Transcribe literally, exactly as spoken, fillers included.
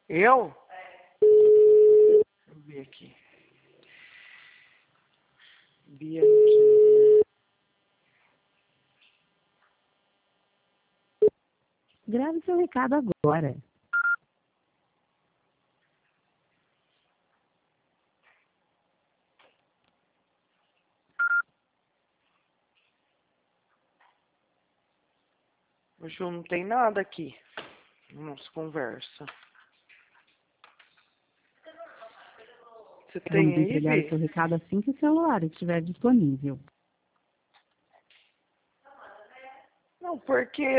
Eu? Deixa eu ver aqui. Bianquinha. Grave seu recado agora. Hoje não tem nada aqui. Nossa conversa. Você tem Vamos aí, entregar o Vi? seu recado assim que o celular estiver disponível. Não, porque